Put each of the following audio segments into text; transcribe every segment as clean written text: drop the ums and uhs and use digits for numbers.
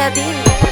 ਵਾਲਾ ਦੀ।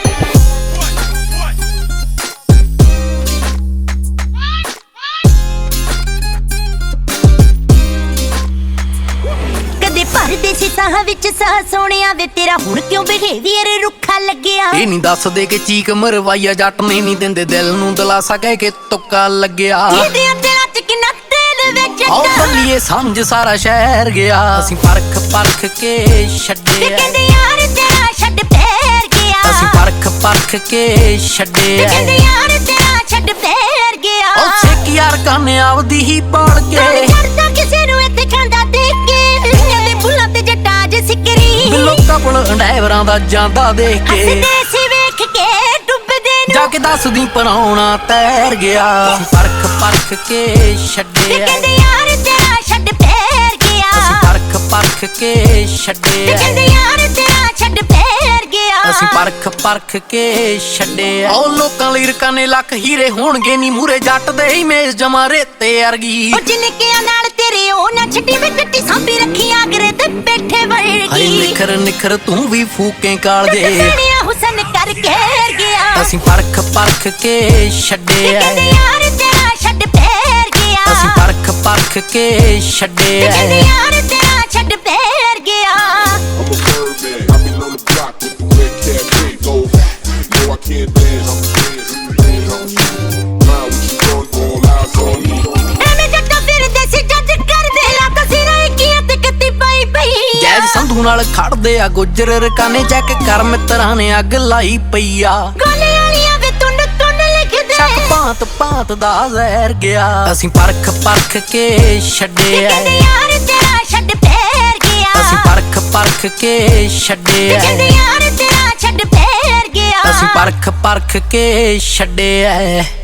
ਕਦੇ ਭਰਦੇ ਸੀ ਸਾਹਾਂ ਵਿੱਚ ਸਾਹ ਸੋਹਣਿਆ ਵੇ ਤੇਰਾ ਹੁਣ ਕਿਉਂ ਬਿਹੇਵੀਅਰ ਰੁੱਖਾ ਲੱਗਿਆ। ਇਹ ਨਹੀਂ ਦੱਸਦੇ ਕਿ ਚੀਕ ਮਰਵਾਈਆ ਜੱਟ ਨੇ ਨਹੀਂ ਦਿੰਦੇ ਦਿਲ ਨੂੰ ਦਿਲਾਸਾ ਕਹਿ ਕੇ ਤੁੱਕਾ ਲੱਗਿਆ। ਇਹਦੀਆਂ ਦਿਲਾਂ 'ਚ ਕਿੰਨਾ ਤੇਲ ਵਿੱਚ ਆਓ ਬੱਲੀਏ ਸਮਝ ਸਾਰਾ ਸ਼ਹਿਰ ਗਿਆ। ਅਸੀਂ ਪਰਖ ਪਰਖ ਕੇ ਛੱਡਿਆ। ਕਹਿੰਦੇ ਯਾਰ ਤੇਰਾ ਛੱਡ ਫੇਰ ਗਿਆ। ਅਸੀਂ ਪਰਖ ਕੇ ਛੱਡਿਆ। ਕਹਿੰਦੇ ਯਾਰ ਤੇਰਾ ਛੱਡ ਫੇਰ ਗਿਆ। ਉਹ ਸਿੱਖ ਯਾਰ ਕਾਨੇ ਆਪਦੀ ਹੀ ਪਾੜ ਕੇ ਕਰਦਾ ਕਿਸੇ ਨੂੰ ਇੱਥੇ ਖਾਂਦਾ ਦੇਖ ਕੇ। ਕਹਿੰਦੇ ਬੁੱਲਾਂ ਤੇ ਜੱਟਾਂ ਜ ਸਿਕਰੀ ਲੋਕਾਂ ਕੋਲ ਡਰਾਈਵਰਾਂ ਦਾ ਜਾਂਦਾ ਦੇਖ ਕੇ। ਹੱਸਦੇ ਸੀ ਵੇਖ ਕੇ ਡੁੱਬਦੇ ਨੂੰ ਜਾ ਕੇ ਦੱਸਦੀ ਪਰਾਉਣਾ ਤੈਰ ਗਿਆ। ਅਸੀਂ ਪਰਖ ਕੇ ਛੱਡਿਆ। ਕਹਿੰਦੇ ਯਾਰ ਤੇਰਾ ਛੱਡ ਫੇਰ ਗਿਆ। ਅਸੀਂ ਪਰਖ ਕੇ ਛੱਡਿਆ। ਕਹਿੰਦੇ ਯਾਰ ਤੇਰਾ ਛੱਡ ਫੇਰ ਗਿਆ। ਅਸੀਂ ਪਰਖ ਕੇ ਛੱਡਿਆ। ਉਹ ਲੋਕਾਂ ਲਈ ਰਕਾਨੇ ਲੱਖ ਹੀਰੇ ਹੋਣਗੇ ਨੀ ਮੂਰੇ ਜੱਟ ਦੇ ਹੀ ਮੇਜ਼ ਜਮਾ ਰੇਤੇ ਅਰਗੀ। ਉਹ ਜਿਨਕਿਆਂ ਨਾਲ ਤੇਰੇ ਉਹ ਨਾ ਛੱਡੀ ਵੇ ਕੱਟੀ ਸਾਂਭੀ ਰੱਖੀ ਆਗਰੇ ਤੇ ਬੈਠੇ ਹਾਏ ਵਰਗੀ। ਨਿਖਰ ਤੂੰ ਵੀ ਫੂਕੇ ਕਾਲਜੇ ਸਣਿਆ ਹੁਸਨ ਕਰ ਘੇਰ ਗਿਆ। ਅਸੀਂ ਪਰਖ ਕੇ ਛੱਡਿਆ। ਕਹਿੰਦੇ ਯਾਰ ਤੇਰਾ ਛੱਡ ਫੇਰ ਗਿਆ। ਅਸੀਂ ਪਰਖ ਕੇ ਛੱਡਿਆ। ਕਹਿੰਦੇ ਯਾਰ ਤੇਰਾ ਛੱਡ ਫੇਰ ਗਿਆ। I'm a Birdman, I've been on the block with the red cat bingo. No, I can't dance, I'm dance, mind what you want, all eyes on me. ਐਵੇਂ ਜੱਟਾਂ ਫਿਰਦੇ ਸੀ ਜੱਜ ਕਰਦੇ ਲਾਤਾ ਸੀ ਰਾਈਕੀਆਂ ਤੇ ਕੱਤੀ ਪਈ ਪਈ। ਜੈਜ ਸੰਧੂ ਨਾਲ ਖੜਦੇ ਆ ਗੁੱਜਰ ਰਕਾਨੇ ਚੈੱਕ ਕਰ ਮਿੱਤਰਾਂ ਨੇ ਅੱਗ ਲਾਈ ਪਈ ਆ। ਗੋਲੇ ਵਾਲੀਆਂ ਵੇ ਤੁੰਨ ਲਿਖਦੇ ਭਾਂਤ ਭਾਂਤ ਦਾ ਜ਼ਹਿਰ ਗਿਆ। ਅਸੀਂ ਪਰਖ ਕੇ ਛੱਡਿਆ। ਕਹਿੰਦੇ ਯਾਰ ਤੇਰਾ ਛੱਡ ਫੇਰ ਗਿਆ। ਅਸੀਂ ਪਰਖ ਕੇ ਛੱਡਿਆ। ਕਹਿੰਦੇ ਯਾਰ ਤੇਰਾ ਛੱਡ ਫੇਰ ਗਿਆ। ਅਸੀਂ ਪਰਖ ਕੇ ਛੱਡਿਆ।